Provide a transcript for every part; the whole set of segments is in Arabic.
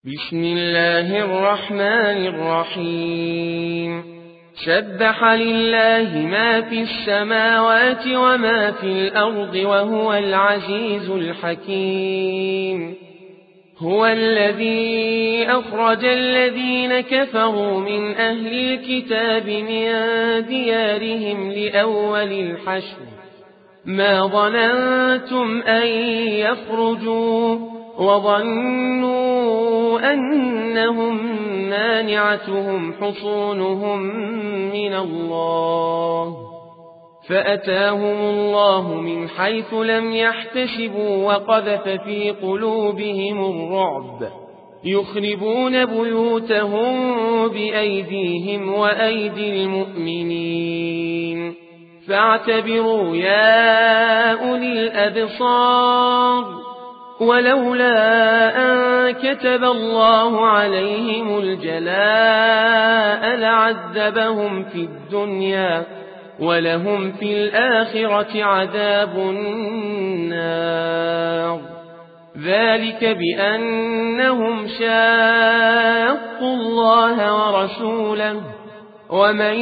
بسم الله الرحمن الرحيم سبح لله ما في السماوات وما في الأرض وهو العزيز الحكيم هو الذي أخرج الذين كفروا من أهل الكتاب من ديارهم لأول الحشر ما ظننتم أن يخرجوا وظنوا أنهم مانعتهم حصونهم من الله فأتاهم الله من حيث لم يحتسبوا وقذف في قلوبهم الرعب يخربون بيوتهم بأيديهم وأيدي المؤمنين فاعتبروا يا أولي الأبصار ولولا أن كتب الله عليهم الجلاء لعذبهم في الدنيا ولهم في الآخرة عذاب النار ذلك بأنهم شاقوا الله ورسوله ومن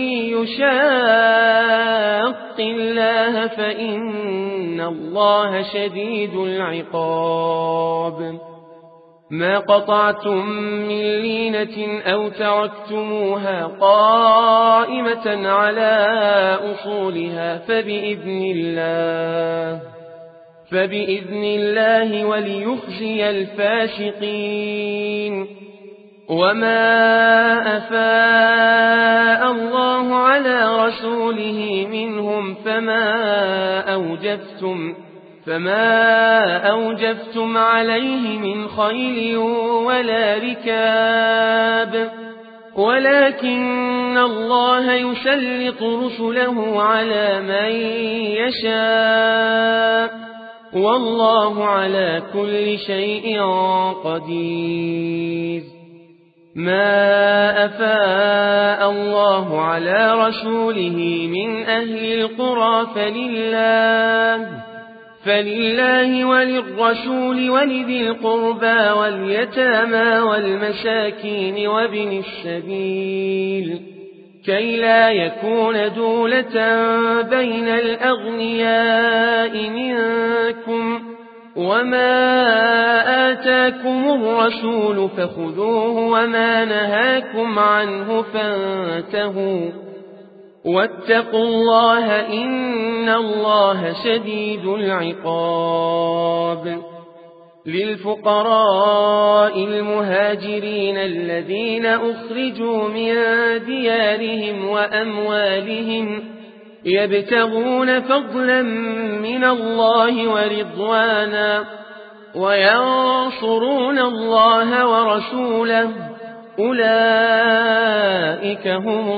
يشاق الله فإن الله شديد العقاب ما قطعتم من لينة أو تركتموها قائمة على أصولها فبإذن الله وليخزي الفاسقين وما أفاء الله على رسوله منهم فما أوجفتم عليه من خيل ولا ركاب ولكن الله يسلط رسله على من يشاء والله على كل شيء قدير ما أفاء الله على رسوله من أهل القرى فلله وللرسول ولذي القربى واليتامى والمساكين وابن السبيل كي لا يكون دولة بين الأغنياء منكم وما آتاكم الرسول فخذوه وما نهاكم عنه فانتهوا واتقوا الله إن الله شديد العقاب للفقراء المهاجرين الذين أخرجوا من ديارهم وأموالهم يبتغون فضلا من الله ورضوانا وينصرون الله ورسوله أولئك هم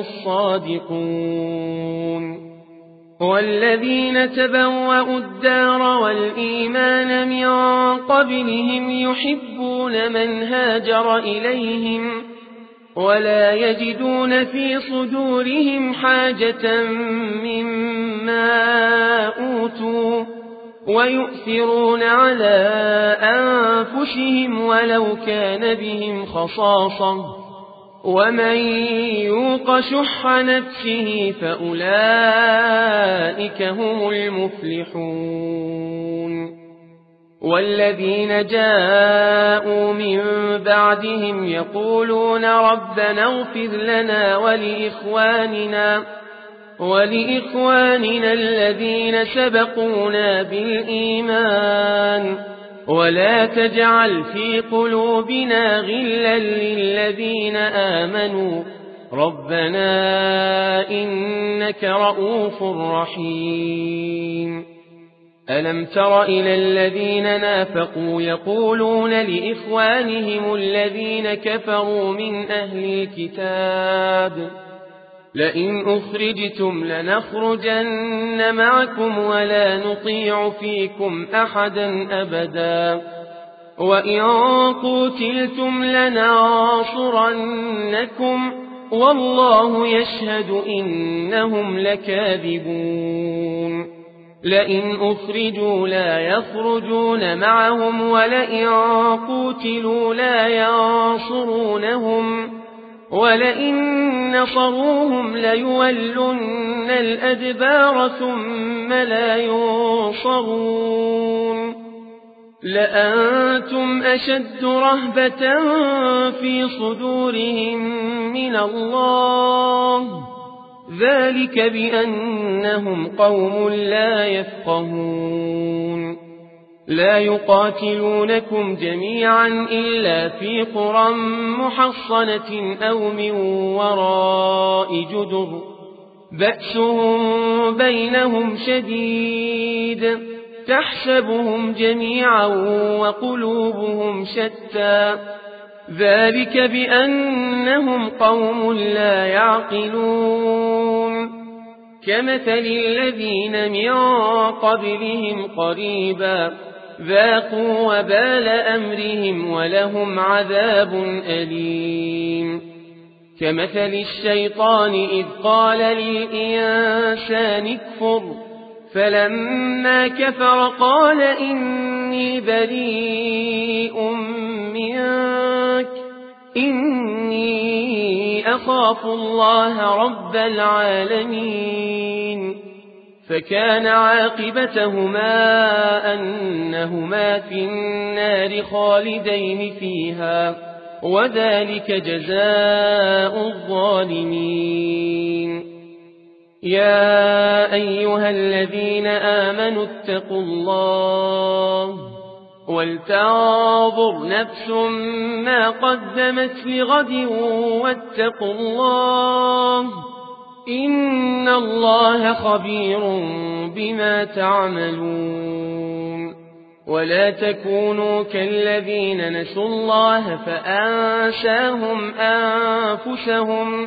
الصادقون والذين تبوأوا الدار والإيمان من قبلهم يحبون من هاجر إليهم ولا يجدون في صدورهم حاجة مما أوتوا ويؤثرون على أنفسهم ولو كان بهم خصاصة ومن يوق شح نفسه فأولئك هم المفلحون والذين جاءوا من بعدهم يقولون ربنا اغفر لنا ولإخواننا الذين سبقونا بالإيمان ولا تجعل في قلوبنا غلا للذين آمنوا ربنا إنك رؤوف رحيم ألم تر إلى الذين نافقوا يقولون لإخوانهم الذين كفروا من أهل الكتاب لئن أخرجتم لنخرجن معكم ولا نطيع فيكم أحدا أبدا وإن قتلتم لننصرنكم والله يشهد إنهم لكاذبون لئن أخرجوا لا يخرجون معهم ولئن قوتلوا لا ينصرونهم ولئن نصروهم ليولن الأدبار ثم لا ينصرون لأنتم أشد رهبة في صدورهم من الله ذلك بأنهم قوم لا يفقهون لا يقاتلونكم جميعا إلا في قرى محصنة أو من وراء جدر بأسهم بينهم شديد تحسبهم جميعا وقلوبهم شتى ذلك بأنهم قوم لا يعقلون كمثل الذين من قبلهم قريبا ذاقوا وبال أمرهم ولهم عذاب أليم كمثل الشيطان إذ قال للإنسان اكفر فلما كفر قال إني بريء منك إني أخاف الله رب العالمين فكان عاقبتهما أنهما في النار خالدين فيها وذلك جزاء الظالمين يا أيها الذين آمنوا اتقوا الله ولتنظر نفس ما قدمت لغد واتقوا الله إن الله خبير بما تعملون ولا تكونوا كالذين نسوا الله فأنساهم أنفسهم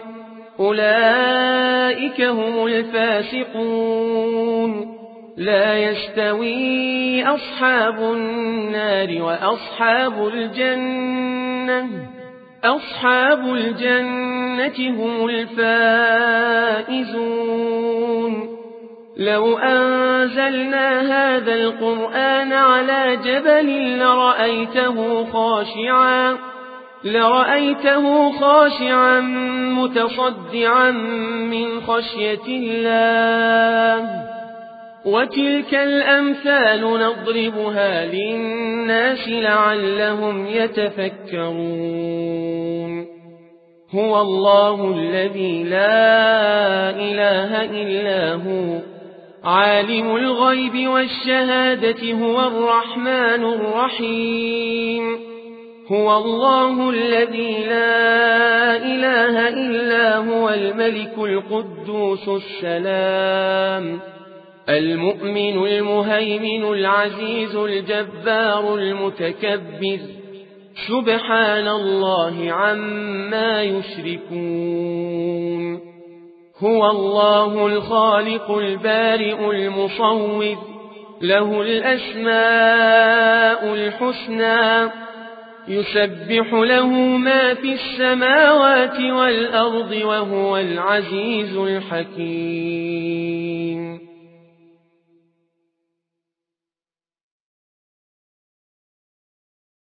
أولئك هم الفاسقون لا يستوي أصحاب النار وأصحاب الجنة أصحاب الجنة هم الفائزون لو أنزلنا هذا القرآن على جبل لرأيته خاشعا متصدعا من خشية الله وتلك الأمثال نضربها للناس لعلهم يتفكرون هو الله الذي لا إله إلا هو عالم الغيب والشهادة هو الرحمن الرحيم هو الله الذي لا إله إلا هو الملك القدوس السلام المؤمن المهيمن العزيز الجبار المتكبر سبحان الله عما يشركون هو الله الخالق البارئ المصور له الأسماء الحسنى يسبح له ما في السماوات والأرض وهو العزيز الحكيم